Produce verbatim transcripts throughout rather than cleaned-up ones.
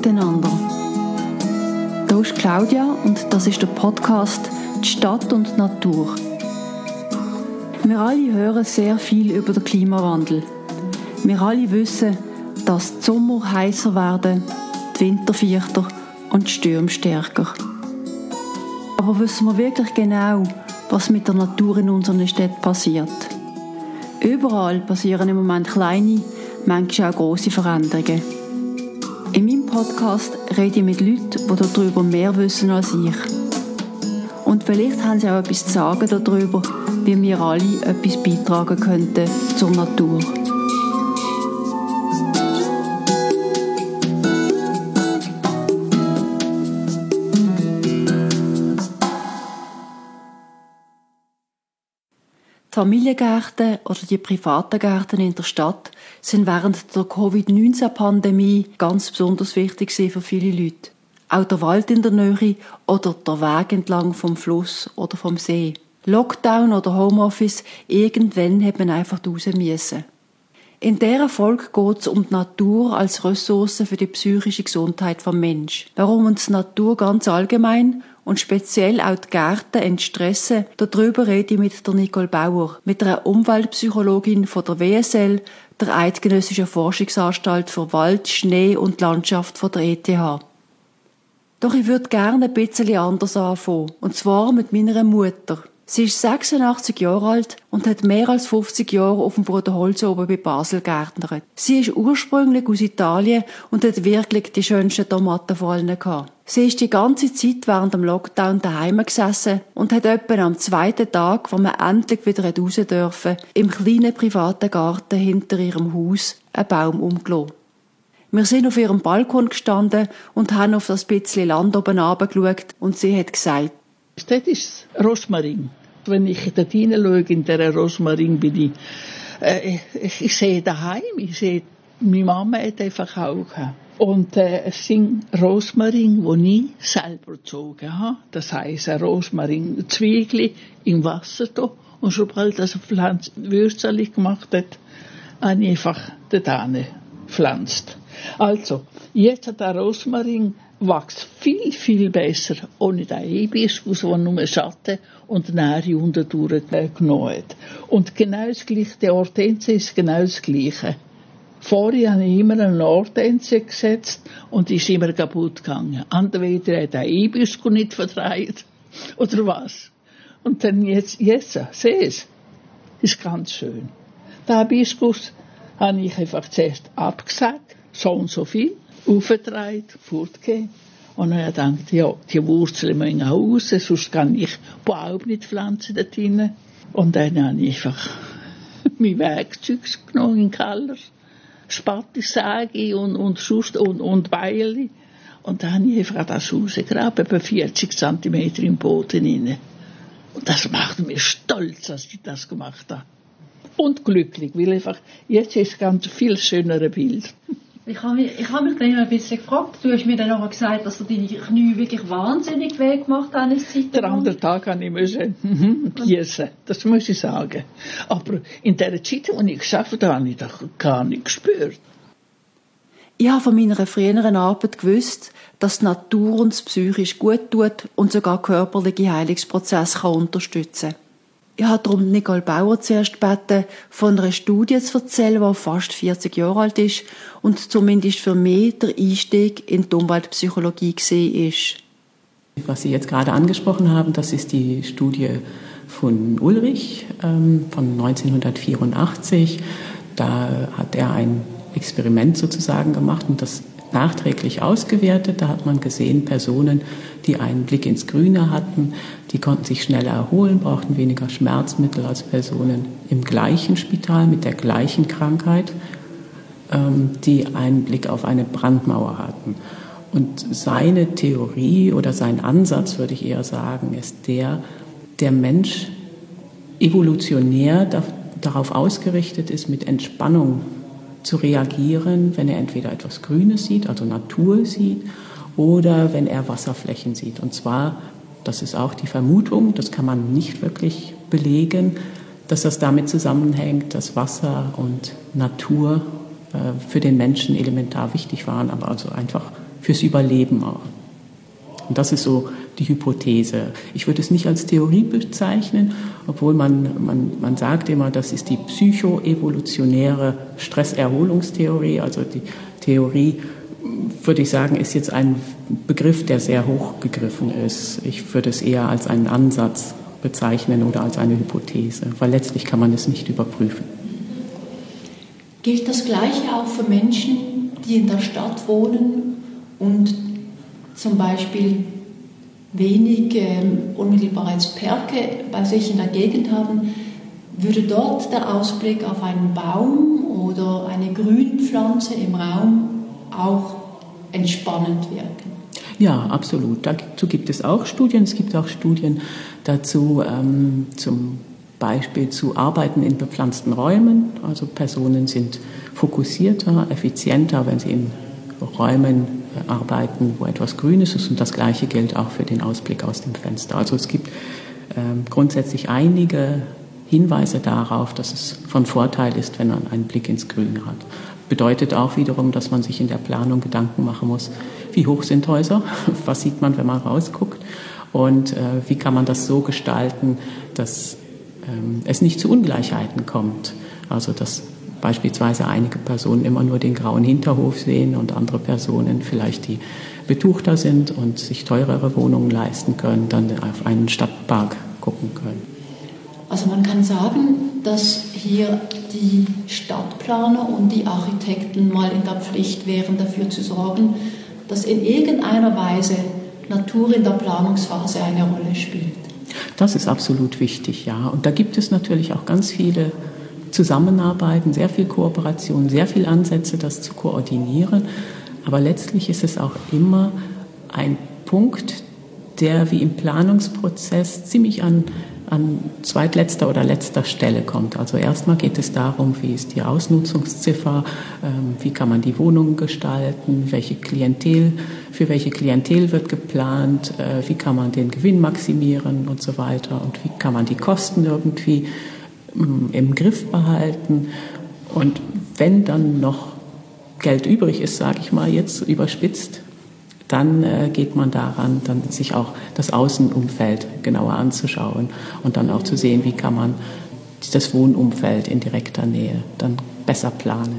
miteinander. Hier ist Claudia und das ist der Podcast «Die Stadt und die Natur». Wir alle hören sehr viel über den Klimawandel. Wir alle wissen, dass die Sommer heißer werden, die Winter vierter und die Stürme stärker. Aber wissen wir wirklich genau, was mit der Natur in unseren Städten passiert? Überall passieren im Moment kleine, manchmal auch grosse Veränderungen. In meinem Podcast rede ich mit Leuten, die darüber mehr wissen als ich. Und vielleicht haben sie auch etwas zu sagen darüber, wie wir alle etwas beitragen könnten zur Natur. Die Familiengärten oder die privaten Gärten in der Stadt sind während der Covid neunzehn Pandemie ganz besonders wichtig für viele Leute. Auch der Wald in der Nähe oder der Weg entlang vom Fluss oder vom See. Lockdown oder Homeoffice, irgendwann hat man einfach raus müssen. In dieser Folge geht es um die Natur als Ressource für die psychische Gesundheit des Menschen. Warum uns die Natur ganz allgemein und speziell auch die Gärten entstressen, darüber rede ich mit der Nicole Bauer, mit einer Umweltpsychologin von der W S L, der Eidgenössischen Forschungsanstalt für Wald, Schnee und Landschaft von der E T H. Doch ich würde gerne ein bisschen anders anfangen, und zwar mit meiner Mutter. Sie ist sechsundachtzig Jahre alt und hat mehr als fünfzig Jahre auf dem Bruderholz oben bei Basel gärtnert. Sie ist ursprünglich aus Italien und hat wirklich die schönsten Tomaten vor allen gehabt. Sie ist die ganze Zeit während dem Lockdown daheim gesessen und hat etwa am zweiten Tag, wo man endlich wieder raus dürfen, im kleinen privaten Garten hinter ihrem Haus einen Baum umgelassen. Wir sind auf ihrem Balkon gestanden und haben auf das bisschen Land oben runtergeschaut und sie hat gesagt, das ist Rosmarin. Wenn ich dort hineinschaue, in dieser Rosmarin bin ich, äh, ich, ich sehe daheim, ich sehe, meine Mama hat einfach auch gehabt. Und äh, es sind Rosmarin, die ich selber gezogen habe. Das heisst, ein Rosmarin-Zwiegli im Wasser da. Und sobald das Pflanze Würzeli gemacht hat, habe ich einfach dort gepflanzt. Also, jetzt hat der Rosmarin wächst viel, viel besser ohne den Hibiskus, der nur Schatten und Nährung unterdurch genommen hat. Und genau das Gleiche, die Hortensie ist genau das Gleiche. Vorher habe ich immer eine Hortensie gesetzt und die ist immer kaputt gegangen. Entweder hat der Hibiskus nicht vertreibt oder was. Und dann jetzt, jetzt, sieh es, ist ganz schön. Der Hibiskus habe ich einfach zuerst abgesagt, so und so viel. Aufgetragen, fortgegeben. Und dann habe ich gedacht, ja, die Wurzeln müssen auch raus, sonst kann ich überhaupt nicht pflanzen dort drin. Und dann habe ich einfach mein Werkzeug genommen in den Keller, Spattisäge und, und, Schust und, und Beile. Und dann habe ich einfach das rausgegraben, etwa vierzig Zentimeter im Boden rein. Und das macht mich stolz, dass ich das gemacht habe. Und glücklich, weil einfach, jetzt ist es ganz viel schöneres Bild. Ich habe mich, ich habe mich dann ein bisschen gefragt. Du hast mir dann noch gesagt, dass du deine Knie wirklich wahnsinnig weh gemacht hast. Eine Zeit Den anderen Tag habe ich müssen, mhm, gießen. Das muss ich sagen. Aber in der Zeit, die ich gearbeitet habe, habe ich das gar nicht gespürt. Ich habe von meiner früheren Arbeit gewusst, dass die Natur uns psychisch gut tut und sogar körperliche Heilungsprozesse unterstützen kann. Ich habe darum Nicole Bauer zuerst gebeten, von einer Studie zu erzählen, die fast vierzig Jahre alt ist und zumindest für mich der Einstieg in die Umweltpsychologie war. Was Sie jetzt gerade angesprochen haben, das ist die Studie von Ulrich ähm, von neunzehnhundertvierundachtzig. Da hat er ein Experiment sozusagen gemacht und das nachträglich ausgewertet. Da hat man gesehen, Personen, die einen Blick ins Grüne hatten, die konnten sich schneller erholen, brauchten weniger Schmerzmittel als Personen im gleichen Spital mit der gleichen Krankheit, die einen Blick auf eine Brandmauer hatten. Und seine Theorie oder sein Ansatz, würde ich eher sagen, ist der, der Mensch evolutionär darauf ausgerichtet ist, mit Entspannung zu reagieren, wenn er entweder etwas Grünes sieht, also Natur sieht, oder wenn er Wasserflächen sieht. Und zwar, das ist auch die Vermutung, das kann man nicht wirklich belegen, dass das damit zusammenhängt, dass Wasser und Natur äh, für den Menschen elementar wichtig waren, aber also einfach fürs Überleben auch. Und das ist so die Hypothese. Ich würde es nicht als Theorie bezeichnen, obwohl man, man, man sagt immer, das ist die psychoevolutionäre Stresserholungstheorie. Also die Theorie, würde ich sagen, ist jetzt ein Begriff, der sehr hoch gegriffen ist. Ich würde es eher als einen Ansatz bezeichnen oder als eine Hypothese, weil letztlich kann man es nicht überprüfen. Gilt das Gleiche auch für Menschen, die in der Stadt wohnen und zum Beispiel wenig ähm, unmittelbares Perke bei sich in der Gegend haben? Würde dort der Ausblick auf einen Baum oder eine Grünpflanze im Raum auch entspannend wirken? Ja, absolut. Dazu gibt es auch Studien. Es gibt auch Studien dazu, ähm, zum Beispiel zu Arbeiten in bepflanzten Räumen. Also Personen sind fokussierter, effizienter, wenn sie in Räumen arbeiten, wo etwas Grünes ist. Und das Gleiche gilt auch für den Ausblick aus dem Fenster. Also es gibt ähm, grundsätzlich einige Hinweise darauf, dass es von Vorteil ist, wenn man einen Blick ins Grün hat. Bedeutet auch wiederum, dass man sich in der Planung Gedanken machen muss, wie hoch sind Häuser, was sieht man, wenn man rausguckt und äh, wie kann man das so gestalten, dass ähm, es nicht zu Ungleichheiten kommt. Also dass beispielsweise einige Personen immer nur den grauen Hinterhof sehen und andere Personen vielleicht, die betuchter sind und sich teurere Wohnungen leisten können, dann auf einen Stadtpark gucken können. Also man kann sagen, dass hier die Stadtplaner und die Architekten mal in der Pflicht wären, dafür zu sorgen, dass in irgendeiner Weise Natur in der Planungsphase eine Rolle spielt. Das ist absolut wichtig, ja. Und da gibt es natürlich auch ganz viele Zusammenarbeiten, sehr viel Kooperation, sehr viele Ansätze, das zu koordinieren. Aber letztlich ist es auch immer ein Punkt, der wie im Planungsprozess ziemlich an, an zweitletzter oder letzter Stelle kommt. Also erstmal geht es darum, wie ist die Ausnutzungsziffer, ähm, wie kann man die Wohnungen gestalten, welche Klientel, für welche Klientel wird geplant, äh, wie kann man den Gewinn maximieren und so weiter und wie kann man die Kosten irgendwie im Griff behalten. Und wenn dann noch Geld übrig ist, sage ich mal jetzt überspitzt, dann äh, geht man daran, dann sich auch das Außenumfeld genauer anzuschauen und dann auch zu sehen, wie kann man das Wohnumfeld in direkter Nähe dann besser planen.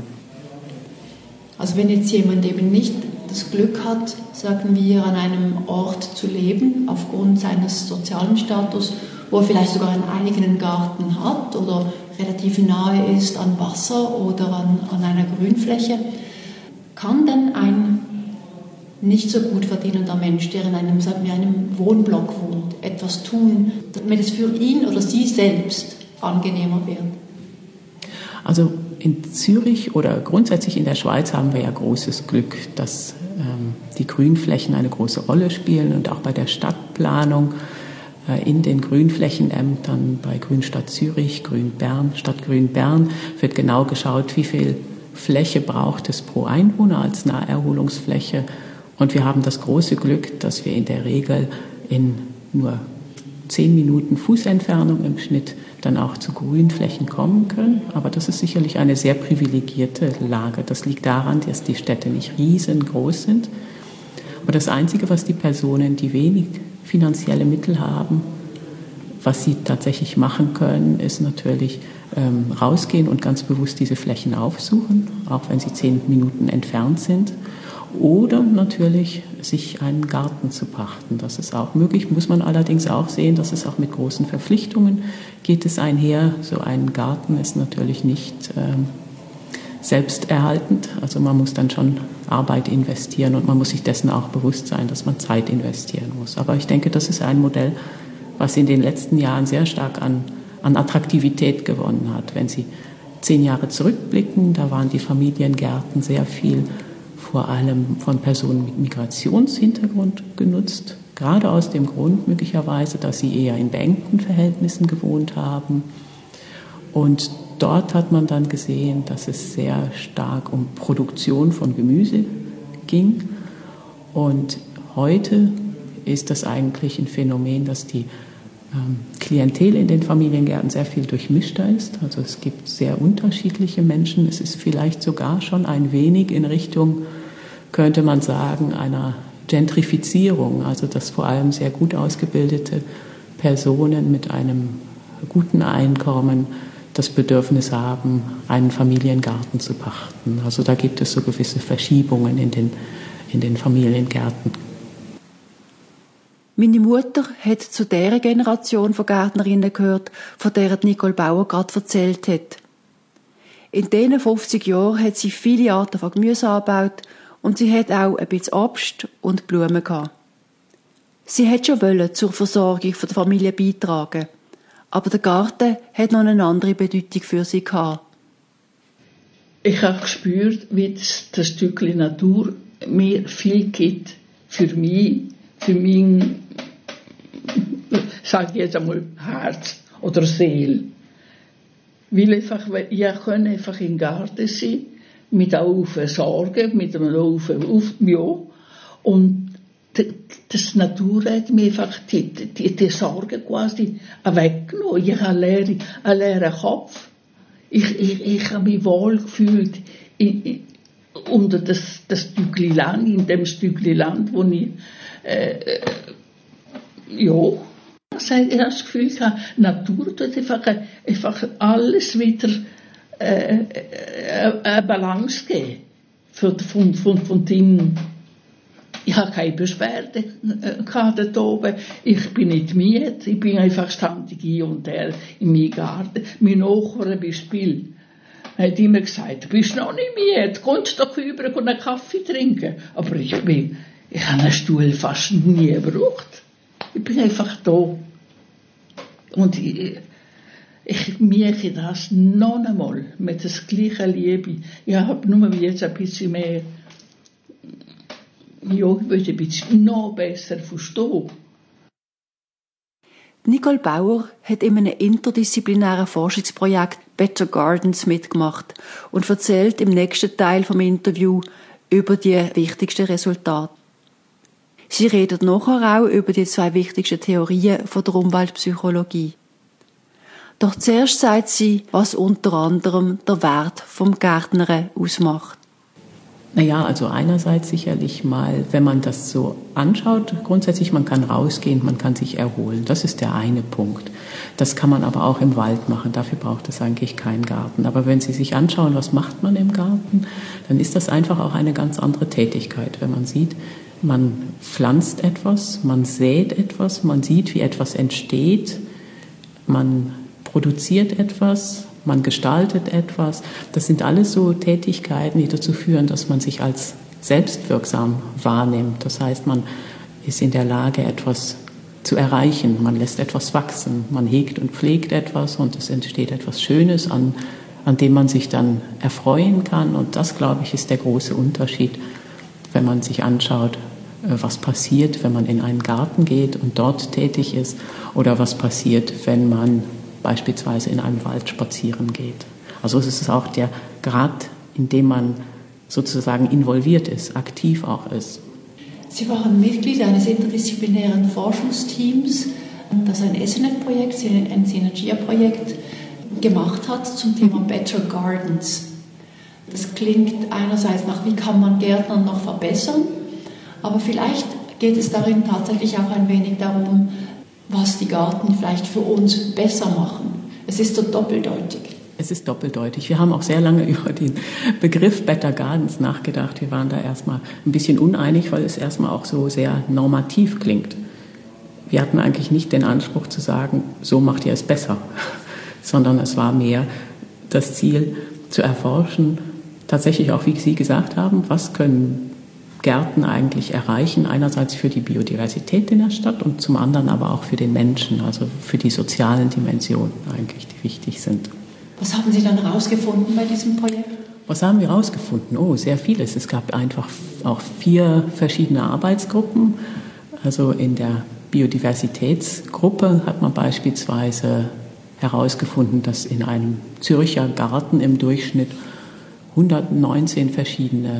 Also wenn jetzt jemand eben nicht das Glück hat, sagen wir, an einem Ort zu leben, aufgrund seines sozialen Status, wo er vielleicht sogar einen eigenen Garten hat oder relativ nahe ist an Wasser oder an, an einer Grünfläche, kann denn ein nicht so gut verdienender Mensch, der in einem, sagen wir, einem Wohnblock wohnt, etwas tun, damit es für ihn oder sie selbst angenehmer wird? Also in Zürich oder grundsätzlich in der Schweiz haben wir ja großes Glück, dass ähm, die Grünflächen eine große Rolle spielen und auch bei der Stadtplanung in den Grünflächenämtern bei Grünstadt Zürich, Grün Bern, Stadtgrün Bern wird genau geschaut, wie viel Fläche braucht es pro Einwohner als Naherholungsfläche. Und wir haben das große Glück, dass wir in der Regel in nur zehn Minuten Fußentfernung im Schnitt dann auch zu Grünflächen kommen können. Aber das ist sicherlich eine sehr privilegierte Lage. Das liegt daran, dass die Städte nicht riesengroß sind. Aber das Einzige, was die Personen, die wenig finanzielle Mittel haben, was sie tatsächlich machen können, ist natürlich ähm, rausgehen und ganz bewusst diese Flächen aufsuchen, auch wenn sie zehn Minuten entfernt sind. Oder natürlich sich einen Garten zu pachten. Das ist auch möglich, muss man allerdings auch sehen, dass es auch mit großen Verpflichtungen geht es einher. So ein Garten ist natürlich nicht ähm, selbsterhaltend. Also man muss dann schon Arbeit investieren und man muss sich dessen auch bewusst sein, dass man Zeit investieren muss. Aber ich denke, das ist ein Modell, was in den letzten Jahren sehr stark an, an Attraktivität gewonnen hat. Wenn Sie zehn Jahre zurückblicken, da waren die Familiengärten sehr viel vor allem von Personen mit Migrationshintergrund genutzt. Gerade aus dem Grund möglicherweise, dass sie eher in beengten Verhältnissen gewohnt haben. Und dort hat man dann gesehen, dass es sehr stark um Produktion von Gemüse ging. Und heute ist das eigentlich ein Phänomen, dass die ähm, Klientel in den Familiengärten sehr viel durchmischter ist. Also es gibt sehr unterschiedliche Menschen. Es ist vielleicht sogar schon ein wenig in Richtung könnte man sagen, einer Gentrifizierung, also dass vor allem sehr gut ausgebildete Personen mit einem guten Einkommen das Bedürfnis haben, einen Familiengarten zu pachten. Also da gibt es so gewisse Verschiebungen in den, in den Familiengärten. Meine Mutter hat zu der Generation von Gärtnerinnen gehört, von der Nicole Bauer gerade erzählt hat. In diesen fünfzig Jahren hat sie viele Arten von Gemüse angebaut und sie hat auch ein bisschen Obst und Blumen gehabt. Sie hat schon wollen zur Versorgung der Familie beitragen, aber der Garten hat noch eine andere Bedeutung für sie gehabt. Ich habe gespürt, wie das, das Stückchen Natur mir viel gibt für mich, für mein, sage ich jetzt einmal, Herz oder Seele. Weil einfach, ich kann einfach im Garten sein, mit einem Haufen Sorgen, mit einem Haufen auf, ja, und das Natur hat mir einfach die, die, die Sorgen quasi weggenommen. Ich habe einen leeren, einen leeren Kopf. Ich, ich, ich habe mich wohl gefühlt in, in, unter das, das Stückchen Land, in dem Stückchen Land, wo ich, äh, ja, ich habe das Gefühl, ich habe, Natur tut einfach, einfach alles wieder äh, eine Balance geben für, von, von, von Dingen. Ich habe keine Beschwerde dort oben. Ich bin nicht müde. Ich bin einfach ständig hier und her in meinem Garten. Mein Nachbar beim Spiel hat immer gesagt, du bist noch nicht müde, kommst doch rüber und einen Kaffee trinken. Aber ich bin, ich habe einen Stuhl fast nie gebraucht. Ich bin einfach da. Und ich, ich merke das noch einmal mit der gleichen Liebe. Ich habe nur jetzt ein bisschen mehr, ja, ich würde ein bisschen noch besser verstehen. Nicole Bauer hat in einem interdisziplinären Forschungsprojekt Better Gardens mitgemacht und erzählt im nächsten Teil vom Interview über die wichtigsten Resultate. Sie redet nachher auch über die zwei wichtigsten Theorien von der Umweltpsychologie. Doch zuerst sagt sie, was unter anderem der Wert vom Gärtnern ausmacht. Naja, also einerseits sicherlich mal, wenn man das so anschaut, grundsätzlich, man kann rausgehen, man kann sich erholen. Das ist der eine Punkt. Das kann man aber auch im Wald machen. Dafür braucht es eigentlich keinen Garten. Aber wenn Sie sich anschauen, was macht man im Garten, dann ist das einfach auch eine ganz andere Tätigkeit. Wenn man sieht, man pflanzt etwas, man sät etwas, man sieht, wie etwas entsteht, man produziert etwas, man gestaltet etwas. Das sind alles so Tätigkeiten, die dazu führen, dass man sich als selbstwirksam wahrnimmt. Das heißt, man ist in der Lage, etwas zu erreichen. Man lässt etwas wachsen. Man hegt und pflegt etwas und es entsteht etwas Schönes, an, an dem man sich dann erfreuen kann. Und das, glaube ich, ist der große Unterschied, wenn man sich anschaut, was passiert, wenn man in einen Garten geht und dort tätig ist, oder was passiert, wenn man beispielsweise in einem Wald spazieren geht. Also es ist auch der Grad, in dem man sozusagen involviert ist, aktiv auch ist. Sie waren Mitglied eines interdisziplinären Forschungsteams, das ein S N F-Projekt, ein Synergia-Projekt gemacht hat zum Thema Better Gardens. Das klingt einerseits nach, wie kann man Gärtner noch verbessern, aber vielleicht geht es darin tatsächlich auch ein wenig darum, was die Garten vielleicht für uns besser machen. Es ist so doppeldeutig. Es ist doppeldeutig. Wir haben auch sehr lange über den Begriff Better Gardens nachgedacht. Wir waren da erstmal ein bisschen uneinig, weil es erstmal auch so sehr normativ klingt. Wir hatten eigentlich nicht den Anspruch zu sagen, so macht ihr es besser, sondern es war mehr das Ziel zu erforschen, tatsächlich auch, wie Sie gesagt haben, was können Gärten eigentlich erreichen, einerseits für die Biodiversität in der Stadt und zum anderen aber auch für den Menschen, also für die sozialen Dimensionen eigentlich, die wichtig sind. Was haben Sie dann herausgefunden bei diesem Projekt? Was haben wir herausgefunden? Oh, sehr vieles. Es gab einfach auch vier verschiedene Arbeitsgruppen. Also in der Biodiversitätsgruppe hat man beispielsweise herausgefunden, dass in einem Zürcher Garten im Durchschnitt hundertneunzehn verschiedene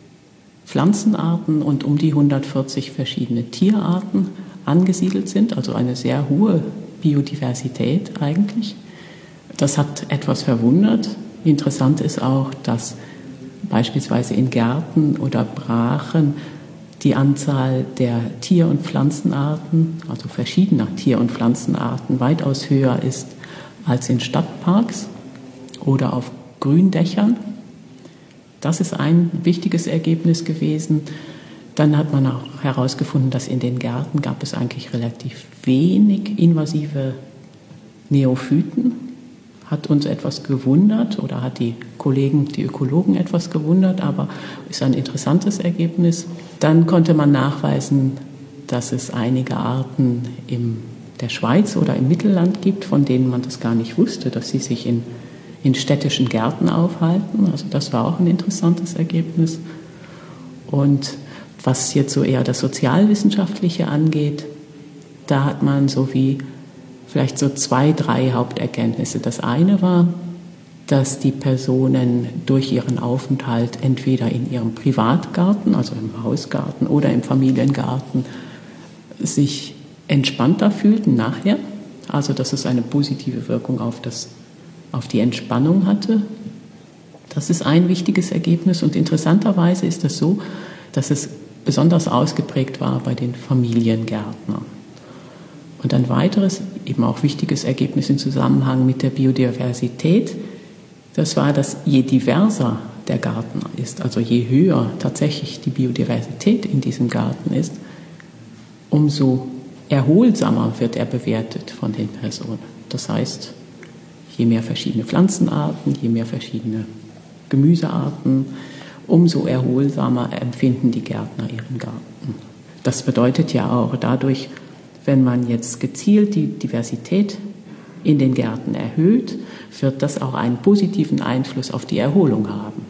Pflanzenarten und um die hundertvierzig verschiedene Tierarten angesiedelt sind, also eine sehr hohe Biodiversität eigentlich. Das hat etwas verwundert. Interessant ist auch, dass beispielsweise in Gärten oder Brachen die Anzahl der Tier- und Pflanzenarten, also verschiedener Tier- und Pflanzenarten, weitaus höher ist als in Stadtparks oder auf Gründächern. Das ist ein wichtiges Ergebnis gewesen. Dann hat man auch herausgefunden, dass in den Gärten gab es eigentlich relativ wenig invasive Neophyten. Hat uns etwas gewundert oder hat die Kollegen, die Ökologen etwas gewundert, aber ist ein interessantes Ergebnis. Dann konnte man nachweisen, dass es einige Arten in der Schweiz oder im Mittelland gibt, von denen man das gar nicht wusste, dass sie sich in, in städtischen Gärten aufhalten. Also das war auch ein interessantes Ergebnis. Und was jetzt so eher das Sozialwissenschaftliche angeht, da hat man so wie vielleicht so zwei, drei Haupterkenntnisse. Das eine war, dass die Personen durch ihren Aufenthalt entweder in ihrem Privatgarten, also im Hausgarten oder im Familiengarten, sich entspannter fühlten nachher. Also dass es eine positive Wirkung auf, das, auf die Entspannung hatte. Das ist ein wichtiges Ergebnis. Und interessanterweise ist es so, dass es besonders ausgeprägt war bei den Familiengärtnern. Und ein weiteres, eben auch wichtiges Ergebnis im Zusammenhang mit der Biodiversität, das war, dass je diverser der Garten ist, also je höher tatsächlich die Biodiversität in diesem Garten ist, umso erholsamer wird er bewertet von den Personen. Das heißt, je mehr verschiedene Pflanzenarten, je mehr verschiedene Gemüsearten, umso erholsamer empfinden die Gärtner ihren Garten. Das bedeutet ja auch dadurch, wenn man jetzt gezielt die Diversität in den Gärten erhöht, wird das auch einen positiven Einfluss auf die Erholung haben.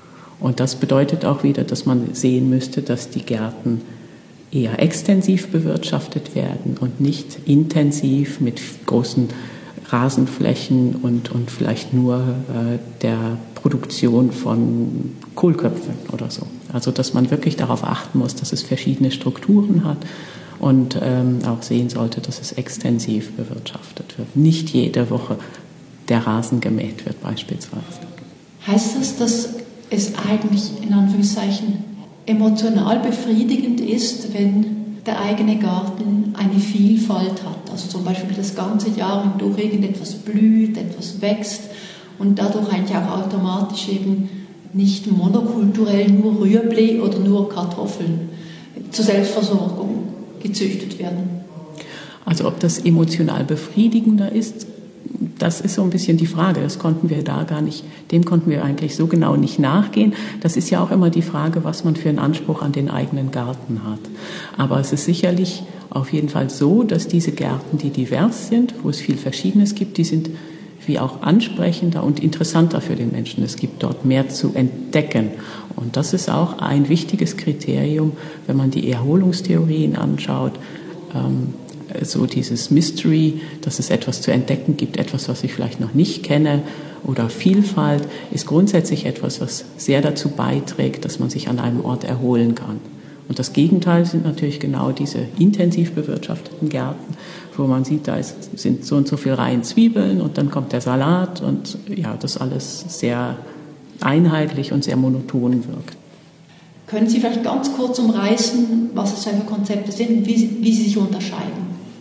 Und das bedeutet auch wieder, dass man sehen müsste, dass die Gärten eher extensiv bewirtschaftet werden und nicht intensiv mit großen Rasenflächen und, und vielleicht nur äh, der Produktion von Kohlköpfen oder so. Also dass man wirklich darauf achten muss, dass es verschiedene Strukturen hat und ähm, auch sehen sollte, dass es extensiv bewirtschaftet wird. Nicht jede Woche der Rasen gemäht wird beispielsweise. Heißt das, dass es eigentlich in Anführungszeichen emotional befriedigend ist, wenn der eigene Garten eine Vielfalt hat? Also zum Beispiel das ganze Jahr hindurch irgendetwas blüht, etwas wächst und dadurch eigentlich auch automatisch eben nicht monokulturell nur Rüebli oder nur Kartoffeln zur Selbstversorgung gezüchtet werden. Also ob das emotional befriedigender ist, das ist so ein bisschen die Frage. Das konnten wir da gar nicht, dem konnten wir eigentlich so genau nicht nachgehen. Das ist ja auch immer die Frage, was man für einen Anspruch an den eigenen Garten hat. Aber es ist sicherlich auf jeden Fall so, dass diese Gärten, die divers sind, wo es viel Verschiedenes gibt, die sind wie auch ansprechender und interessanter für den Menschen. Es gibt dort mehr zu entdecken. Und das ist auch ein wichtiges Kriterium, wenn man die Erholungstheorien anschaut, ähm, so dieses Mystery, dass es etwas zu entdecken gibt, etwas, was ich vielleicht noch nicht kenne, oder Vielfalt, ist grundsätzlich etwas, was sehr dazu beiträgt, dass man sich an einem Ort erholen kann. Und das Gegenteil sind natürlich genau diese intensiv bewirtschafteten Gärten, wo man sieht, da ist, sind so und so viele Reihen Zwiebeln und dann kommt der Salat und ja, das alles sehr einheitlich und sehr monoton wirkt. Können Sie vielleicht ganz kurz umreißen, was es für Konzepte sind und wie, wie sie sich unterscheiden?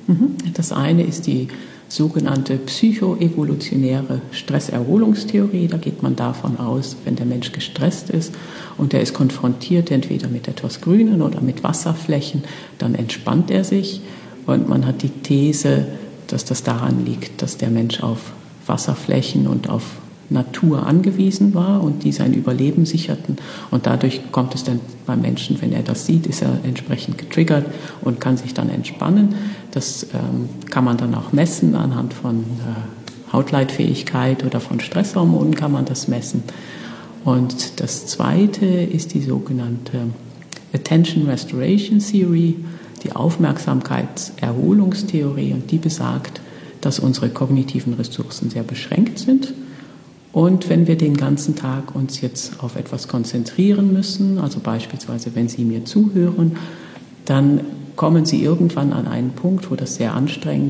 Das eine ist die sogenannte psychoevolutionäre Stresserholungstheorie. Da geht man davon aus, wenn der Mensch gestresst ist und er ist konfrontiert entweder mit etwas Grünen oder mit Wasserflächen, dann entspannt er sich. Und man hat die These, dass das daran liegt, dass der Mensch auf Wasserflächen und auf Natur angewiesen war und die sein Überleben sicherten. Und dadurch kommt es dann beim Menschen, wenn er das sieht, ist er entsprechend getriggert und kann sich dann entspannen. Das ähm, kann man dann auch messen anhand von äh, Hautleitfähigkeit oder von Stresshormonen kann man das messen. Und das Zweite ist die sogenannte Attention Restoration Theory, die Aufmerksamkeitserholungstheorie, und die besagt, dass unsere kognitiven Ressourcen sehr beschränkt sind. Und wenn wir den ganzen Tag uns jetzt auf etwas konzentrieren müssen, also beispielsweise wenn Sie mir zuhören, dann kommen Sie irgendwann an einen Punkt, wo das sehr anstrengend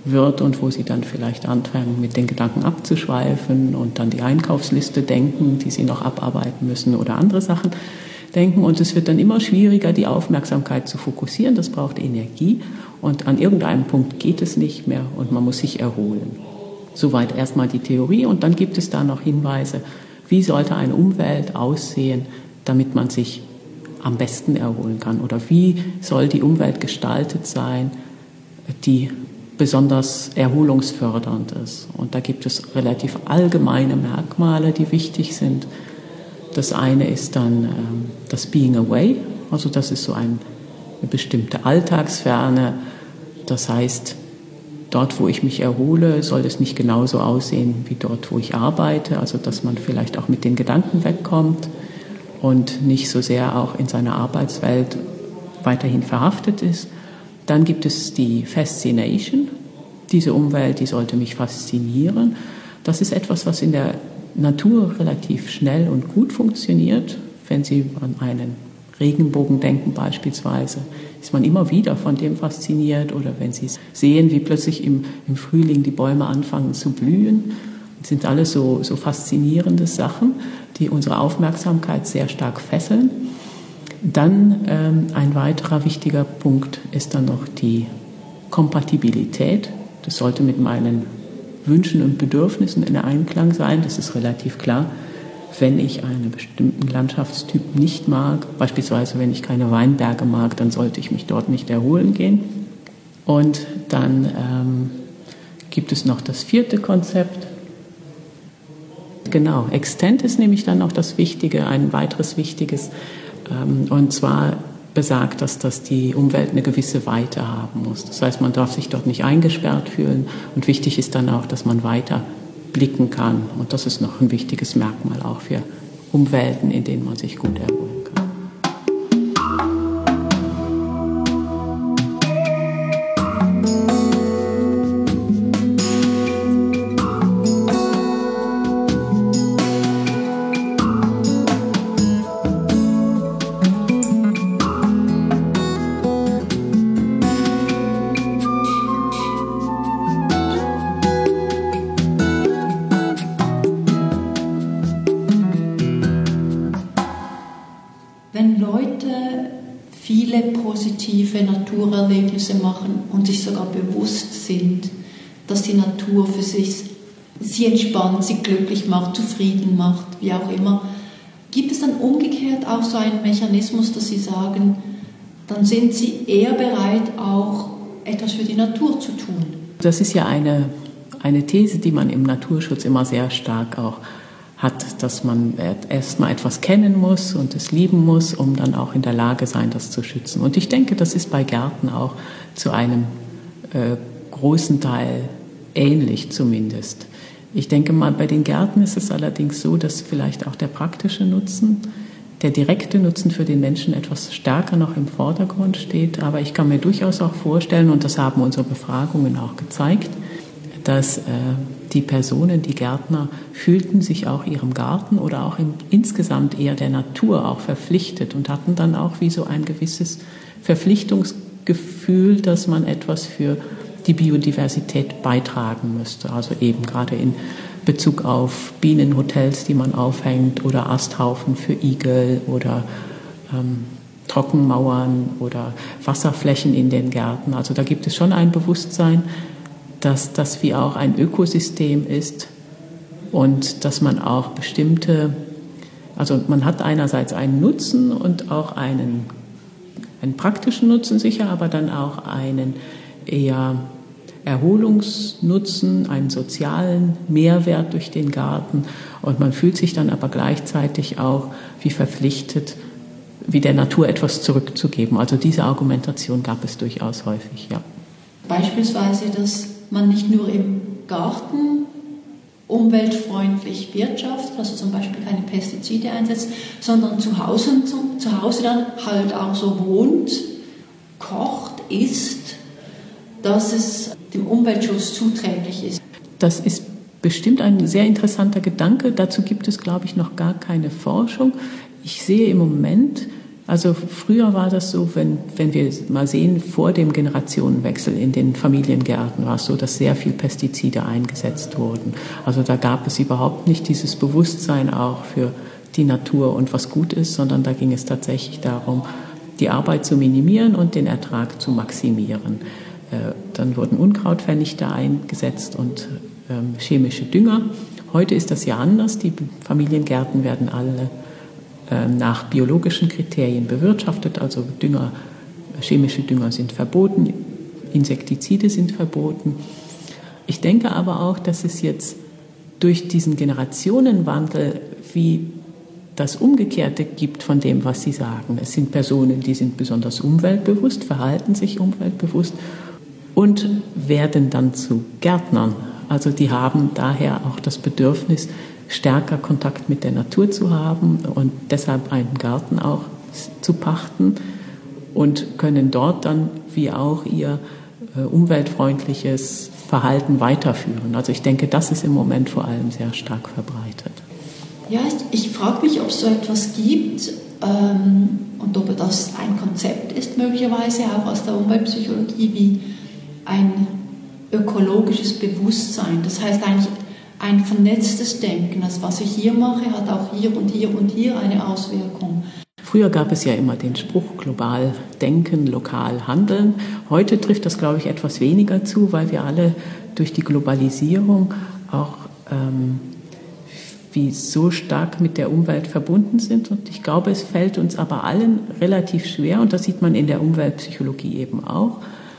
wird und wo sie dann vielleicht anfangen, mit den Gedanken abzuschweifen und dann die Einkaufsliste denken, die sie noch abarbeiten müssen oder andere Sachen denken. Und es wird dann immer schwieriger, die Aufmerksamkeit zu fokussieren. Das braucht Energie und an irgendeinem Punkt geht es nicht mehr und man muss sich erholen. Soweit erstmal die Theorie und dann gibt es da noch Hinweise, wie sollte eine Umwelt aussehen, damit man sich am besten erholen kann oder wie soll die Umwelt gestaltet sein, die besonders erholungsfördernd ist. Und da gibt es relativ allgemeine Merkmale, die wichtig sind. Das eine ist dann ähm, das Being Away, also das ist so ein, eine bestimmte Alltagsferne. Das heißt, dort, wo ich mich erhole, soll es nicht genauso aussehen wie dort, wo ich arbeite. Also dass man vielleicht auch mit den Gedanken wegkommt und nicht so sehr auch in seiner Arbeitswelt weiterhin verhaftet ist. Dann gibt es die Fascination. Diese Umwelt, die sollte mich faszinieren. Das ist etwas, was in der Natur relativ schnell und gut funktioniert. Wenn Sie an einen Regenbogen denken beispielsweise, ist man immer wieder von dem fasziniert. Oder wenn Sie sehen, wie plötzlich im, im Frühling die Bäume anfangen zu blühen. Das sind alles so, so faszinierende Sachen, die unsere Aufmerksamkeit sehr stark fesseln. Dann ähm, ein weiterer wichtiger Punkt ist dann noch die Kompatibilität. Das sollte mit meinen Wünschen und Bedürfnissen in Einklang sein. Das ist relativ klar. Wenn ich einen bestimmten Landschaftstyp nicht mag, beispielsweise wenn ich keine Weinberge mag, dann sollte ich mich dort nicht erholen gehen. Und dann ähm, gibt es noch das vierte Konzept. Genau, Extent ist nämlich dann noch das Wichtige, ein weiteres Wichtiges. Und zwar besagt das, dass die Umwelt eine gewisse Weite haben muss. Das heißt, man darf sich dort nicht eingesperrt fühlen. Und wichtig ist dann auch, dass man weiter blicken kann. Und das ist noch ein wichtiges Merkmal auch für Umwelten, in denen man sich gut erholen kann. Positive Naturerlebnisse machen und sich sogar bewusst sind, dass die Natur für sich sie entspannt, sie glücklich macht, zufrieden macht, wie auch immer. Gibt es dann umgekehrt auch so einen Mechanismus, dass Sie sagen, dann sind Sie eher bereit, auch etwas für die Natur zu tun? Das ist ja eine, eine These, die man im Naturschutz immer sehr stark auch hat, dass man erstmal etwas kennen muss und es lieben muss, um dann auch in der Lage sein, das zu schützen. Und ich denke, das ist bei Gärten auch zu einem äh, großen Teil ähnlich zumindest. Ich denke mal, bei den Gärten ist es allerdings so, dass vielleicht auch der praktische Nutzen, der direkte Nutzen für den Menschen etwas stärker noch im Vordergrund steht. Aber ich kann mir durchaus auch vorstellen, und das haben unsere Befragungen auch gezeigt, dass äh, die Personen, die Gärtner, fühlten sich auch ihrem Garten oder auch im, insgesamt eher der Natur auch verpflichtet und hatten dann auch wie so ein gewisses Verpflichtungsgefühl, dass man etwas für die Biodiversität beitragen müsste. Also eben gerade in Bezug auf Bienenhotels, die man aufhängt oder Asthaufen für Igel oder ähm, Trockenmauern oder Wasserflächen in den Gärten. Also da gibt es schon ein Bewusstsein, dass das wie auch ein Ökosystem ist und dass man auch bestimmte, also man hat einerseits einen Nutzen und auch einen, einen praktischen Nutzen sicher, aber dann auch einen eher Erholungsnutzen, einen sozialen Mehrwert durch den Garten und man fühlt sich dann aber gleichzeitig auch wie verpflichtet, wie der Natur etwas zurückzugeben. Also diese Argumentation gab es durchaus häufig, ja. Beispielsweise, dass man nicht nur im Garten umweltfreundlich wirtschaftet, also zum Beispiel keine Pestizide einsetzt, sondern zu Hause, zum, zu Hause dann halt auch so wohnt, kocht, isst, dass es dem Umweltschutz zuträglich ist. Das ist bestimmt ein sehr interessanter Gedanke. Dazu gibt es, glaube ich, noch gar keine Forschung. Ich sehe im Moment Also früher war das so, wenn, wenn wir mal sehen, vor dem Generationenwechsel in den Familiengärten war es so, dass sehr viel Pestizide eingesetzt wurden. Also da gab es überhaupt nicht dieses Bewusstsein auch für die Natur und was gut ist, sondern da ging es tatsächlich darum, die Arbeit zu minimieren und den Ertrag zu maximieren. Äh, dann wurden Unkrautvernichter eingesetzt und ähm, chemische Dünger. Heute ist das ja anders. Die Familiengärten werden alle nach biologischen Kriterien bewirtschaftet, also Dünger, chemische Dünger sind verboten, Insektizide sind verboten. Ich denke aber auch, dass es jetzt durch diesen Generationenwandel wie das Umgekehrte gibt von dem, was Sie sagen. Es sind Personen, die sind besonders umweltbewusst, verhalten sich umweltbewusst und werden dann zu Gärtnern. Also die haben daher auch das Bedürfnis, stärker Kontakt mit der Natur zu haben und deshalb einen Garten auch zu pachten und können dort dann wie auch ihr äh, umweltfreundliches Verhalten weiterführen. Also ich denke, das ist im Moment vor allem sehr stark verbreitet. Ja, ich, ich frage mich, ob es so etwas gibt ähm, und ob das ein Konzept ist, möglicherweise auch aus der Umweltpsychologie, wie ein ökologisches Bewusstsein. Das heißt eigentlich ein vernetztes Denken. Das, was ich hier mache, hat auch hier und hier und hier eine Auswirkung. Früher gab es ja immer den Spruch, global denken, lokal handeln. Heute trifft das, glaube ich, etwas weniger zu, weil wir alle durch die Globalisierung auch ähm, wie so stark mit der Umwelt verbunden sind. Und ich glaube, es fällt uns aber allen relativ schwer, und das sieht man in der Umweltpsychologie eben auch,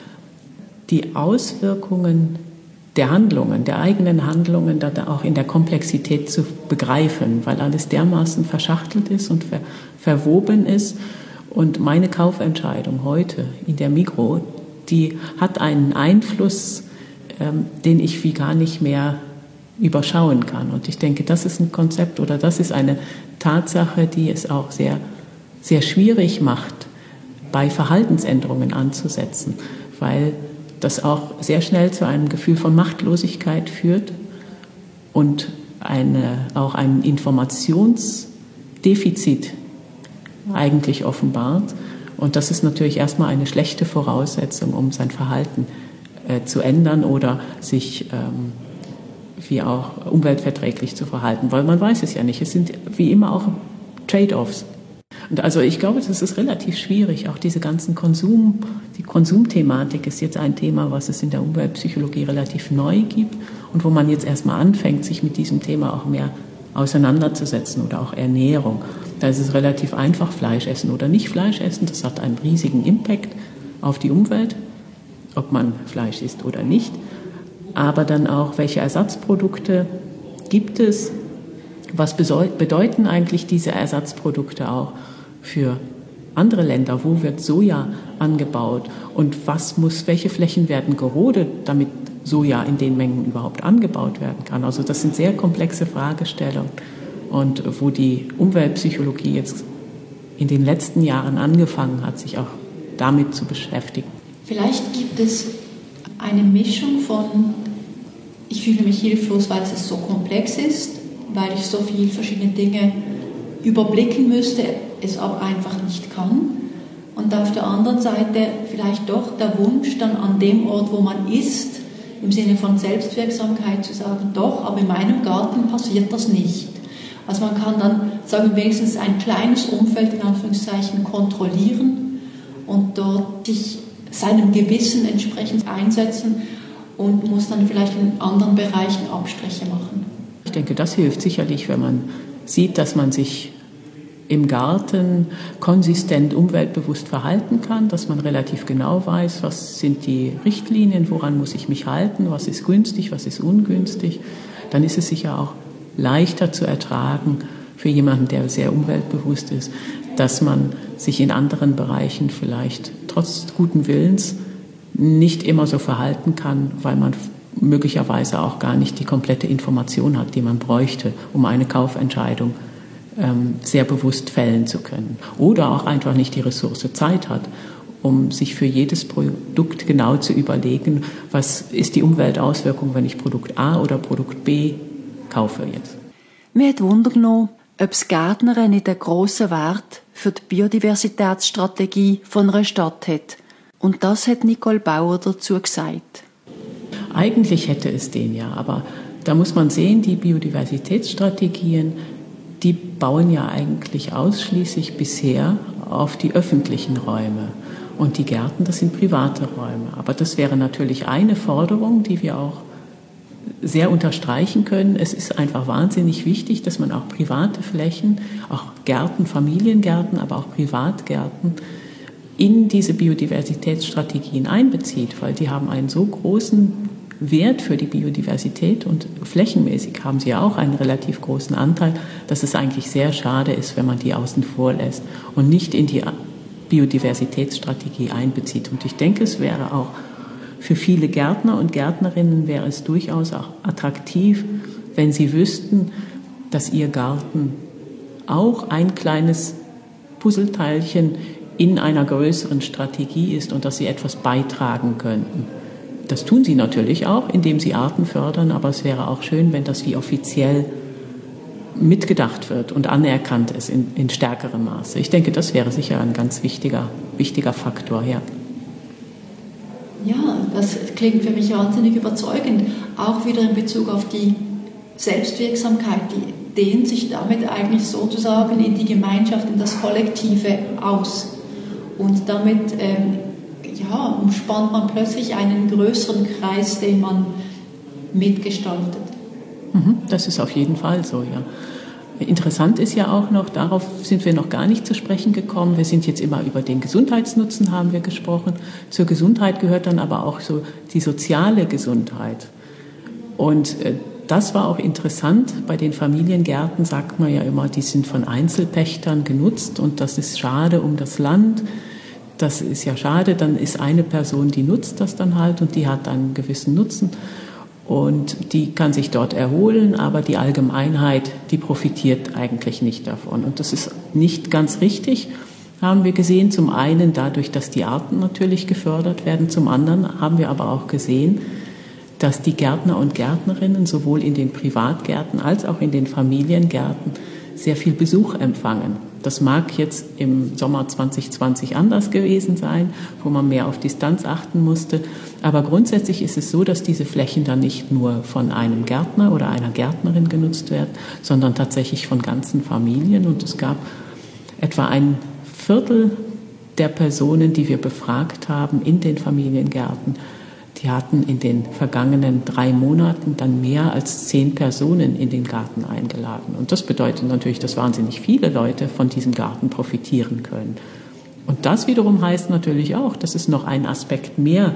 die Auswirkungen der Handlungen, der eigenen Handlungen, da auch in der Komplexität zu begreifen, weil alles dermaßen verschachtelt ist und ver, verwoben ist. Und meine Kaufentscheidung heute in der Migros, die hat einen Einfluss, ähm, den ich wie gar nicht mehr überschauen kann. Und ich denke, das ist ein Konzept oder das ist eine Tatsache, die es auch sehr, sehr schwierig macht, bei Verhaltensänderungen anzusetzen, weil das auch sehr schnell zu einem Gefühl von Machtlosigkeit führt und eine, auch ein Informationsdefizit eigentlich offenbart. Und das ist natürlich erstmal eine schlechte Voraussetzung, um sein Verhalten äh, zu ändern oder sich ähm, wie auch umweltverträglich zu verhalten, weil man weiß es ja nicht. Es sind wie immer auch Trade-offs. Und also ich glaube, das ist relativ schwierig. Auch diese ganzen Konsum, die Konsumthematik ist jetzt ein Thema, was es in der Umweltpsychologie relativ neu gibt und wo man jetzt erstmal anfängt, sich mit diesem Thema auch mehr auseinanderzusetzen oder auch Ernährung. Da ist es relativ einfach, Fleisch essen oder nicht Fleisch essen. Das hat einen riesigen Impact auf die Umwelt, ob man Fleisch isst oder nicht. Aber dann auch, welche Ersatzprodukte gibt es? Was bedeuten eigentlich diese Ersatzprodukte auch für andere Länder? Wo wird Soja angebaut? Und was muss, welche Flächen werden gerodet, damit Soja in den Mengen überhaupt angebaut werden kann? Also das sind sehr komplexe Fragestellungen. Und wo die Umweltpsychologie jetzt in den letzten Jahren angefangen hat, sich auch damit zu beschäftigen. Vielleicht gibt es eine Mischung von, ich fühle mich hilflos, weil es so komplex ist, weil ich so viele verschiedene Dinge überblicken müsste, es aber einfach nicht kann. Und auf der anderen Seite vielleicht doch der Wunsch, dann an dem Ort, wo man ist, im Sinne von Selbstwirksamkeit zu sagen, doch, aber in meinem Garten passiert das nicht. Also man kann dann, sagen wir wenigstens, ein kleines Umfeld in Anführungszeichen kontrollieren und dort sich seinem Gewissen entsprechend einsetzen und muss dann vielleicht in anderen Bereichen Abstriche machen. Ich denke, das hilft sicherlich, wenn man sieht, dass man sich im Garten konsistent umweltbewusst verhalten kann, dass man relativ genau weiß, was sind die Richtlinien, woran muss ich mich halten, was ist günstig, was ist ungünstig. Dann ist es sicher auch leichter zu ertragen für jemanden, der sehr umweltbewusst ist, dass man sich in anderen Bereichen vielleicht trotz guten Willens nicht immer so verhalten kann, weil man möglicherweise auch gar nicht die komplette Information hat, die man bräuchte, um eine Kaufentscheidung ähm, sehr bewusst fällen zu können. Oder auch einfach nicht die Ressource Zeit hat, um sich für jedes Produkt genau zu überlegen, was ist die Umweltauswirkung, wenn ich Produkt A oder Produkt B kaufe jetzt. Mir hat Wunder genommen, ob das Gärtnern nicht einen grossen Wert für die Biodiversitätsstrategie von einer Stadt hat. Und das hat Nicole Bauer dazu gesagt. Eigentlich hätte es den ja, aber da muss man sehen, die Biodiversitätsstrategien, die bauen ja eigentlich ausschließlich bisher auf die öffentlichen Räume. Und die Gärten, das sind private Räume. Aber das wäre natürlich eine Forderung, die wir auch sehr unterstreichen können. Es ist einfach wahnsinnig wichtig, dass man auch private Flächen, auch Gärten, Familiengärten, aber auch Privatgärten in diese Biodiversitätsstrategien einbezieht, weil die haben einen so großen Wert für die Biodiversität und flächenmäßig haben sie ja auch einen relativ großen Anteil, dass es eigentlich sehr schade ist, wenn man die außen vor lässt und nicht in die Biodiversitätsstrategie einbezieht. Und ich denke, es wäre auch für viele Gärtner und Gärtnerinnen wäre es durchaus auch attraktiv, wenn sie wüssten, dass ihr Garten auch ein kleines Puzzleteilchen in einer größeren Strategie ist und dass sie etwas beitragen könnten. Das tun sie natürlich auch, indem sie Arten fördern, aber es wäre auch schön, wenn das wie offiziell mitgedacht wird und anerkannt ist in, in stärkerem Maße. Ich denke, das wäre sicher ein ganz wichtiger, wichtiger Faktor, ja. Ja, das klingt für mich wahnsinnig überzeugend. Auch wieder in Bezug auf die Selbstwirksamkeit, die dehnt sich damit eigentlich sozusagen in die Gemeinschaft, in das Kollektive aus. Und damit ähm, ja, umspannt man plötzlich einen größeren Kreis, den man mitgestaltet. Das ist auf jeden Fall so, ja. Interessant ist ja auch noch, darauf sind wir noch gar nicht zu sprechen gekommen. Wir sind jetzt immer über den Gesundheitsnutzen haben wir gesprochen. Zur Gesundheit gehört dann aber auch so die soziale Gesundheit. Und äh, das war auch interessant. Bei den Familiengärten sagt man ja immer, die sind von Einzelpächtern genutzt und das ist schade um das Land. Das ist ja schade, dann ist eine Person, die nutzt das dann halt und die hat einen gewissen Nutzen. Und die kann sich dort erholen, aber die Allgemeinheit, die profitiert eigentlich nicht davon. Und das ist nicht ganz richtig, haben wir gesehen. Zum einen dadurch, dass die Arten natürlich gefördert werden. Zum anderen haben wir aber auch gesehen, dass die Gärtner und Gärtnerinnen sowohl in den Privatgärten als auch in den Familiengärten sehr viel Besuch empfangen. Das mag jetzt im Sommer zwanzig zwanzig anders gewesen sein, wo man mehr auf Distanz achten musste. Aber grundsätzlich ist es so, dass diese Flächen dann nicht nur von einem Gärtner oder einer Gärtnerin genutzt werden, sondern tatsächlich von ganzen Familien. Und es gab etwa ein Viertel der Personen, die wir befragt haben in den Familiengärten, die hatten in den vergangenen drei Monaten dann mehr als zehn Personen in den Garten eingeladen. Und das bedeutet natürlich, dass wahnsinnig viele Leute von diesem Garten profitieren können. Und das wiederum heißt natürlich auch, das ist noch ein Aspekt mehr,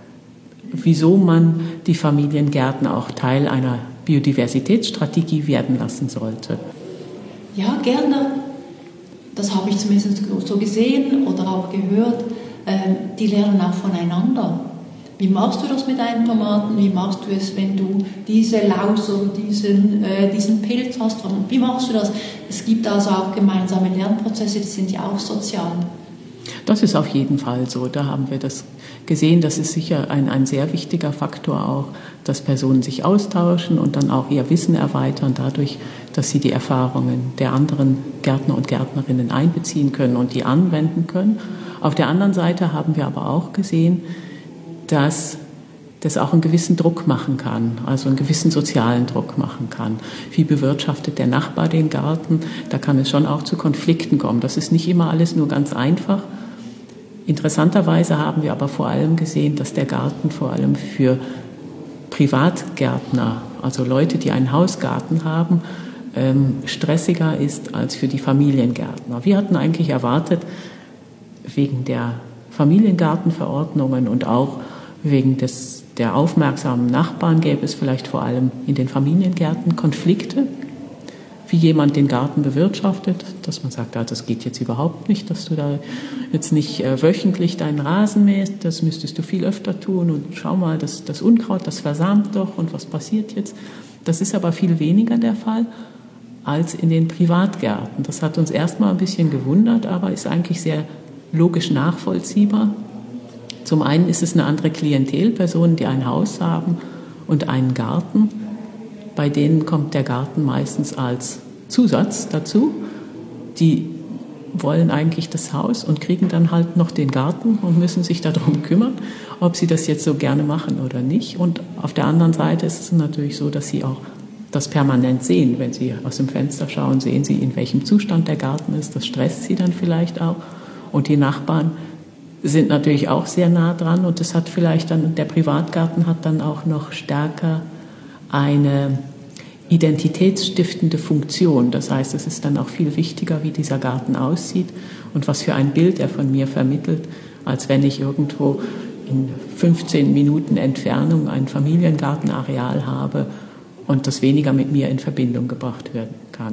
wieso man die Familiengärten auch Teil einer Biodiversitätsstrategie werden lassen sollte. Ja, Gärtner, das habe ich zumindest so gesehen oder auch gehört, die lernen auch voneinander. Wie machst du das mit deinen Tomaten? Wie machst du es, wenn du diese Laus oder diesen, äh, diesen Pilz hast? Wie machst du das? Es gibt also auch gemeinsame Lernprozesse, die sind ja auch sozial. Das ist auf jeden Fall so. Da haben wir das gesehen. Das ist sicher ein, ein sehr wichtiger Faktor auch, dass Personen sich austauschen und dann auch ihr Wissen erweitern, dadurch, dass sie die Erfahrungen der anderen Gärtner und Gärtnerinnen einbeziehen können und die anwenden können. Auf der anderen Seite haben wir aber auch gesehen, dass das auch einen gewissen Druck machen kann, also einen gewissen sozialen Druck machen kann. Wie bewirtschaftet der Nachbar den Garten? Da kann es schon auch zu Konflikten kommen. Das ist nicht immer alles nur ganz einfach. Interessanterweise haben wir aber vor allem gesehen, dass der Garten vor allem für Privatgärtner, also Leute, die einen Hausgarten haben, ähm, stressiger ist als für die Familiengärtner. Wir hatten eigentlich erwartet, wegen der Familiengartenverordnungen und auch wegen des, der aufmerksamen Nachbarn gäbe es vielleicht vor allem in den Familiengärten Konflikte, wie jemand den Garten bewirtschaftet, dass man sagt, ah, das geht jetzt überhaupt nicht, dass du da jetzt nicht äh, wöchentlich deinen Rasen mähst, das müsstest du viel öfter tun und schau mal, das, das Unkraut, das versamt doch und was passiert jetzt? Das ist aber viel weniger der Fall als in den Privatgärten. Das hat uns erstmal ein bisschen gewundert, aber ist eigentlich sehr logisch nachvollziehbar. Zum einen ist es eine andere Klientel, Personen, die ein Haus haben und einen Garten. Bei denen kommt der Garten meistens als Zusatz dazu. Die wollen eigentlich das Haus und kriegen dann halt noch den Garten und müssen sich darum kümmern, ob sie das jetzt so gerne machen oder nicht. Und auf der anderen Seite ist es natürlich so, dass sie auch das permanent sehen. Wenn sie aus dem Fenster schauen, sehen sie, in welchem Zustand der Garten ist. Das stresst sie dann vielleicht auch. Und die Nachbarn sind natürlich auch sehr nah dran. Und das hat vielleicht dann, der Privatgarten hat dann auch noch stärker eine identitätsstiftende Funktion. Das heißt, es ist dann auch viel wichtiger, wie dieser Garten aussieht und was für ein Bild er von mir vermittelt, als wenn ich irgendwo in fünfzehn Minuten Entfernung ein Familiengartenareal habe und das weniger mit mir in Verbindung gebracht werden kann.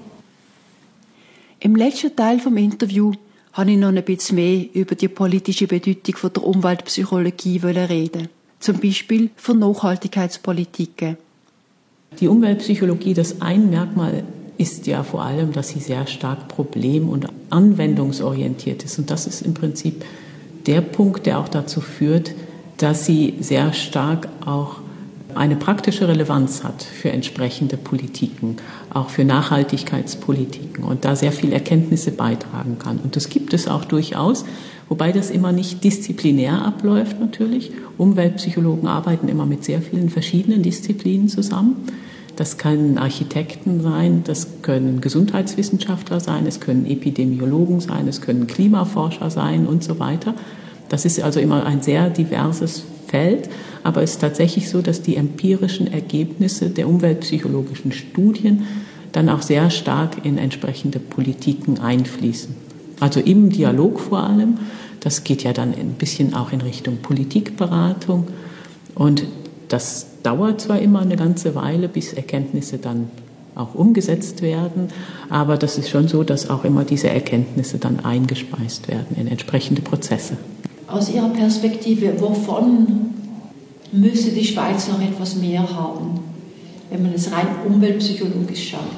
Im letzten Teil vom Interview habe ich noch ein bisschen mehr über die politische Bedeutung von der Umweltpsychologie reden. Zum Beispiel für Nachhaltigkeitspolitiken. Die Umweltpsychologie, das ein Merkmal ist ja vor allem, dass sie sehr stark problem- und anwendungsorientiert ist. Und das ist im Prinzip der Punkt, der auch dazu führt, dass sie sehr stark auch eine praktische Relevanz hat für entsprechende Politiken, auch für Nachhaltigkeitspolitiken und da sehr viel Erkenntnisse beitragen kann. Und das gibt es auch durchaus, wobei das immer nicht disziplinär abläuft natürlich. Umweltpsychologen arbeiten immer mit sehr vielen verschiedenen Disziplinen zusammen. Das können Architekten sein, das können Gesundheitswissenschaftler sein, es können Epidemiologen sein, es können Klimaforscher sein und so weiter. Das ist also immer ein sehr diverses Feld, aber es ist tatsächlich so, dass die empirischen Ergebnisse der umweltpsychologischen Studien dann auch sehr stark in entsprechende Politiken einfließen. Also im Dialog vor allem, das geht ja dann ein bisschen auch in Richtung Politikberatung und das dauert zwar immer eine ganze Weile, bis Erkenntnisse dann auch umgesetzt werden, aber das ist schon so, dass auch immer diese Erkenntnisse dann eingespeist werden in entsprechende Prozesse. Aus Ihrer Perspektive, wovon müsste die Schweiz noch etwas mehr haben, wenn man es rein umweltpsychologisch schaut?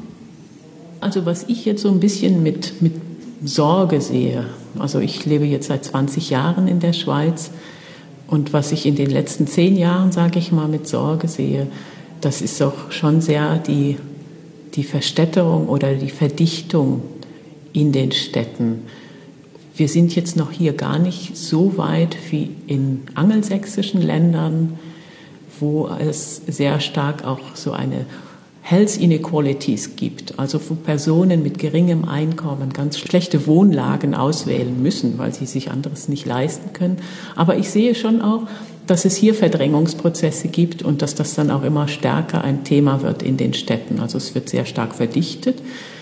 Also was ich jetzt so ein bisschen mit, mit Sorge sehe, also ich lebe jetzt seit zwanzig Jahren in der Schweiz und was ich in den letzten zehn Jahren, sage ich mal, mit Sorge sehe, das ist doch schon sehr die, die Verstädterung oder die Verdichtung in den Städten. Wir sind jetzt noch hier gar nicht so weit wie in angelsächsischen Ländern, wo es sehr stark auch so eine Health Inequalities gibt, also wo Personen mit geringem Einkommen ganz schlechte Wohnlagen auswählen müssen, weil sie sich anderes nicht leisten können. Aber ich sehe schon auch, dass es hier Verdrängungsprozesse gibt und dass das dann auch immer stärker ein Thema wird in den Städten. Also es wird sehr stark verdichtet.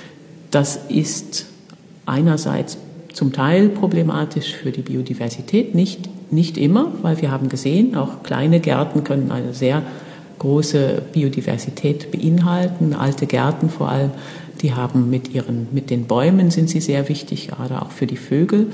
Das ist einerseits zum Teil problematisch für die Biodiversität, nicht, nicht immer, weil wir haben gesehen, auch kleine Gärten können eine sehr große Biodiversität beinhalten. Alte Gärten vor allem, die haben mit ihren, mit den Bäumen sind sie sehr wichtig, gerade auch für die Vögel.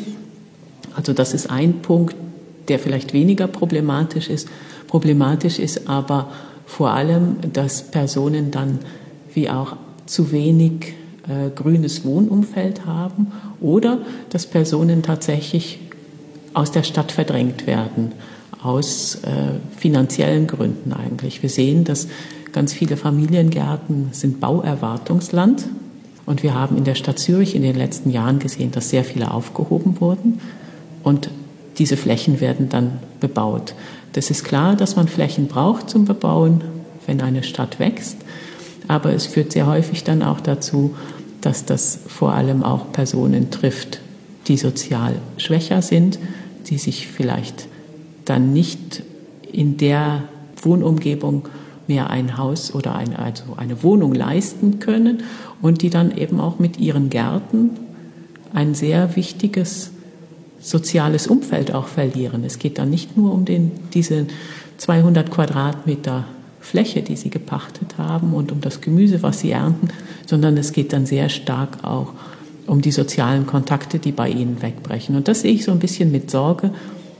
Also das ist ein Punkt, der vielleicht weniger problematisch ist. Problematisch ist aber vor allem, dass Personen dann wie auch zu wenig äh, grünes Wohnumfeld haben oder dass Personen tatsächlich aus der Stadt verdrängt werden, aus äh, finanziellen Gründen eigentlich. Wir sehen, dass ganz viele Familiengärten sind Bauerwartungsland und wir haben in der Stadt Zürich in den letzten Jahren gesehen, dass sehr viele aufgehoben wurden und diese Flächen werden dann bebaut. Das ist klar, dass man Flächen braucht zum Bebauen, wenn eine Stadt wächst, aber es führt sehr häufig dann auch dazu, dass das vor allem auch Personen trifft, die sozial schwächer sind, die sich vielleicht dann nicht in der Wohnumgebung mehr ein Haus oder eine, also eine Wohnung leisten können und die dann eben auch mit ihren Gärten ein sehr wichtiges soziales Umfeld auch verlieren. Es geht dann nicht nur um den, diese zweihundert Quadratmeter Fläche, die sie gepachtet haben und um das Gemüse, was sie ernten, sondern es geht dann sehr stark auch um die sozialen Kontakte, die bei ihnen wegbrechen. Und das sehe ich so ein bisschen mit Sorge,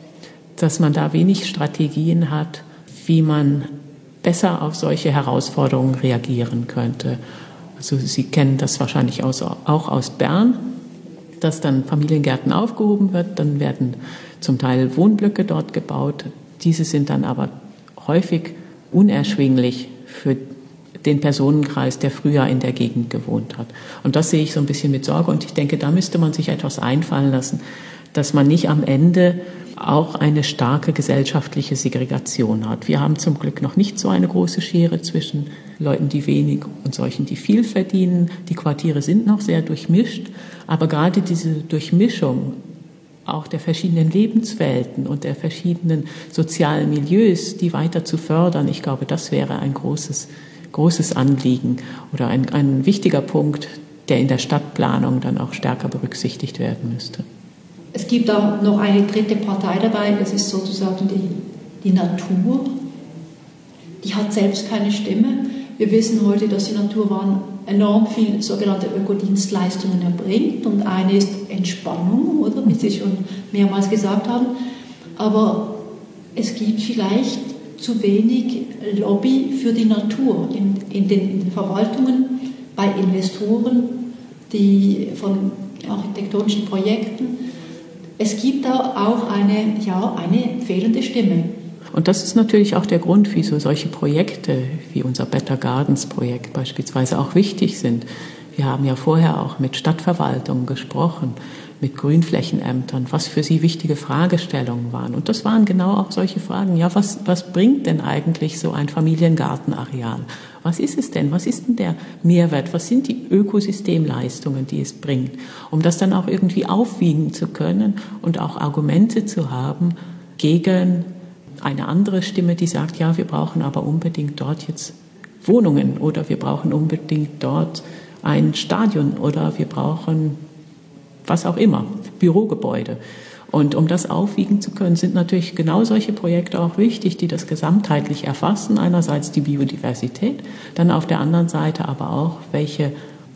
dass man da wenig Strategien hat, wie man besser auf solche Herausforderungen reagieren könnte. Also Sie kennen das wahrscheinlich aus, auch aus Bern, dass dann Familiengärten aufgehoben wird, dann werden zum Teil Wohnblöcke dort gebaut. Diese sind dann aber häufig unerschwinglich für den Personenkreis, der früher in der Gegend gewohnt hat. Und das sehe ich so ein bisschen mit Sorge. Und ich denke, da müsste man sich etwas einfallen lassen, dass man nicht am Ende auch eine starke gesellschaftliche Segregation hat. Wir haben zum Glück noch nicht so eine große Schere zwischen Leuten, die wenig und solchen, die viel verdienen. Die Quartiere sind noch sehr durchmischt, aber gerade diese Durchmischung auch der verschiedenen Lebenswelten und der verschiedenen sozialen Milieus, die weiter zu fördern, ich glaube, das wäre ein großes, großes Anliegen oder ein, ein wichtiger Punkt, der in der Stadtplanung dann auch stärker berücksichtigt werden müsste. Es gibt da noch eine dritte Partei dabei, das ist sozusagen die, die Natur. Die hat selbst keine Stimme. Wir wissen heute, dass die Natur enorm viel sogenannte Ökodienstleistungen erbringt und eine ist Entspannung, oder, wie Sie schon mehrmals gesagt haben. Aber es gibt vielleicht zu wenig Lobby für die Natur in, in, den, in den Verwaltungen, bei Investoren, die von architektonischen Projekten. Es gibt da auch eine, ja, eine fehlende Stimme. Und das ist natürlich auch der Grund, wieso solche Projekte wie unser Better Gardens Projekt beispielsweise auch wichtig sind. Wir haben ja vorher auch mit Stadtverwaltungen gesprochen, mit Grünflächenämtern, was für sie wichtige Fragestellungen waren. Und das waren genau auch solche Fragen. Ja, was, was bringt denn eigentlich so ein Familiengartenareal? Was ist es denn? Was ist denn der Mehrwert? Was sind die Ökosystemleistungen, die es bringt? Um das dann auch irgendwie aufwiegen zu können und auch Argumente zu haben gegen eine andere Stimme, die sagt, ja, wir brauchen aber unbedingt dort jetzt Wohnungen oder wir brauchen unbedingt dort ein Stadion oder wir brauchen was auch immer, Bürogebäude. Und um das aufwiegen zu können, sind natürlich genau solche Projekte auch wichtig, die das gesamtheitlich erfassen. Einerseits die Biodiversität, dann auf der anderen Seite aber auch, welche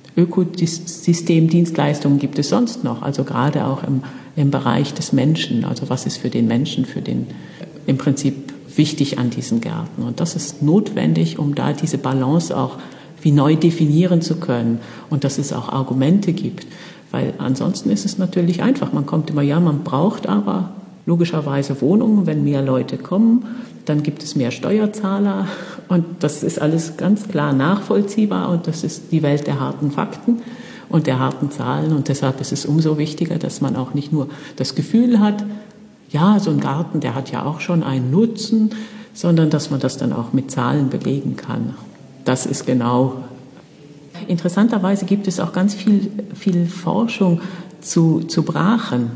Ökosystemdienstleistungen gibt es sonst noch, also gerade auch im, im Bereich des Menschen, also was ist für den Menschen, für den im Prinzip wichtig an diesen Gärten. Und das ist notwendig, um da diese Balance auch wie neu definieren zu können und dass es auch Argumente gibt. Weil ansonsten ist es natürlich einfach. Man kommt immer, ja, man braucht aber logischerweise Wohnungen. Wenn mehr Leute kommen, dann gibt es mehr Steuerzahler. Und das ist alles ganz klar nachvollziehbar. Und das ist die Welt der harten Fakten und der harten Zahlen. Und deshalb ist es umso wichtiger, dass man auch nicht nur das Gefühl hat, ja, so ein Garten, der hat ja auch schon einen Nutzen, sondern dass man das dann auch mit Zahlen belegen kann. Das ist genau. Interessanterweise gibt es auch ganz viel, viel Forschung zu, zu Brachen,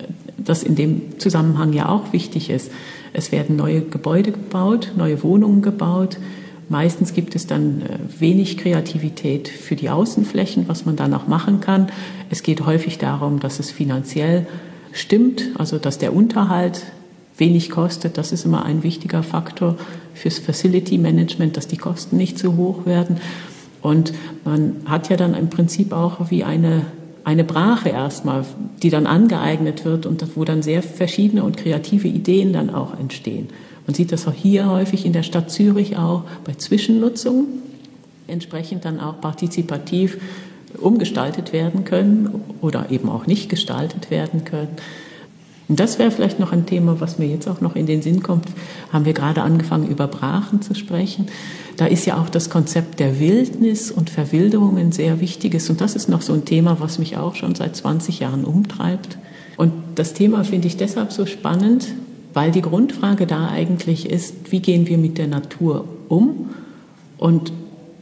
das in dem Zusammenhang ja auch wichtig ist. Es werden neue Gebäude gebaut, neue Wohnungen gebaut. Meistens gibt es dann wenig Kreativität für die Außenflächen, was man da noch machen kann. Es geht häufig darum, dass es finanziell stimmt, also dass der Unterhalt wenig kostet. Das ist immer ein wichtiger Faktor fürs Facility Management, dass die Kosten nicht zu hoch werden. Und man hat ja dann im Prinzip auch wie eine, eine Brache erstmal, die dann angeeignet wird und wo dann sehr verschiedene und kreative Ideen dann auch entstehen. Man sieht das auch hier häufig in der Stadt Zürich auch bei Zwischennutzungen, entsprechend dann auch partizipativ umgestaltet werden können oder eben auch nicht gestaltet werden können. Und das wäre vielleicht noch ein Thema, was mir jetzt auch noch in den Sinn kommt. Haben wir gerade angefangen, über Brachen zu sprechen. Da ist ja auch das Konzept der Wildnis und Verwilderung ein sehr wichtiges. Und das ist noch so ein Thema, was mich auch schon seit zwanzig Jahren umtreibt. Und das Thema finde ich deshalb so spannend, weil die Grundfrage da eigentlich ist, wie gehen wir mit der Natur um und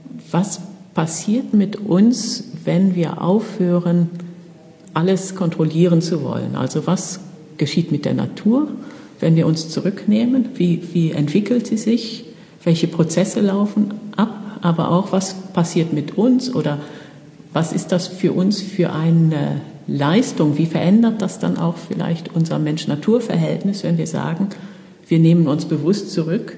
was passiert mit uns, wenn wir aufhören, alles kontrollieren zu wollen. Also was geschieht mit der Natur, wenn wir uns zurücknehmen? Wie, wie entwickelt sie sich? Welche Prozesse laufen ab? Aber auch, was passiert mit uns? Oder was ist das für uns für eine Leistung? Wie verändert das dann auch vielleicht unser Mensch-Natur-Verhältnis, wenn wir sagen, wir nehmen uns bewusst zurück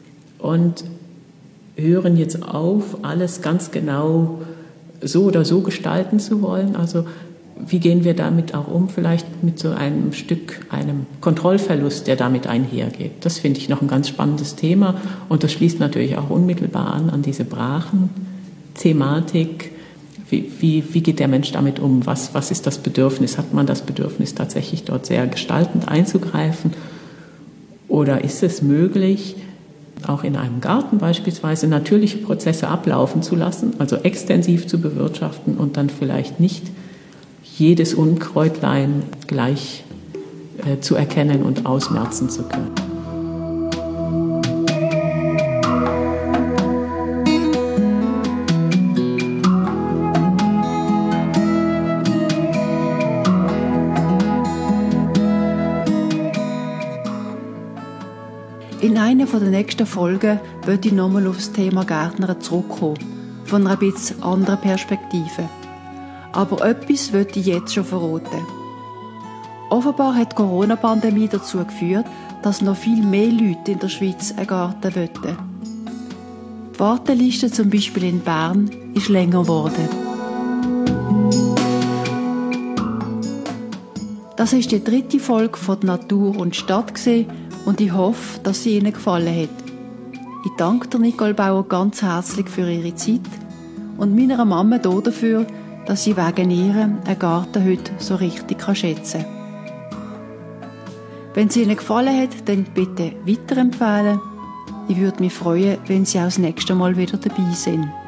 und hören jetzt auf, alles ganz genau so oder so gestalten zu wollen? Also wie gehen wir damit auch um, vielleicht mit so einem Stück, einem Kontrollverlust, der damit einhergeht? Das finde ich noch ein ganz spannendes Thema und das schließt natürlich auch unmittelbar an, an diese Brachen-Thematik. Wie, wie, wie geht der Mensch damit um? Was, was ist das Bedürfnis? Hat man das Bedürfnis, tatsächlich dort sehr gestaltend einzugreifen? Oder ist es möglich, auch in einem Garten beispielsweise natürliche Prozesse ablaufen zu lassen, also extensiv zu bewirtschaften und dann vielleicht nicht jedes Unkräutlein gleich äh, zu erkennen und ausmerzen zu können. In einer der nächsten Folgen möchte ich nochmal auf das Thema Gärtnern zurückkommen, von einer etwas anderen Perspektive. Aber etwas möchte ich jetzt schon verraten. Offenbar hat die Corona-Pandemie dazu geführt, dass noch viel mehr Leute in der Schweiz einen Garten wollten. Die Warteliste zum Beispiel in Bern ist länger geworden. Das ist die dritte Folge von «Natur und Stadt» gewesen, und ich hoffe, dass sie Ihnen gefallen hat. Ich danke der Nicole Bauer ganz herzlich für ihre Zeit und meiner Mama dafür, dass sie wegen ihr einen Garten heute so richtig schätzen kann. Wenn es Ihnen gefallen hat, dann bitte weiterempfehlen. Ich würde mich freuen, wenn Sie auch das nächste Mal wieder dabei sind.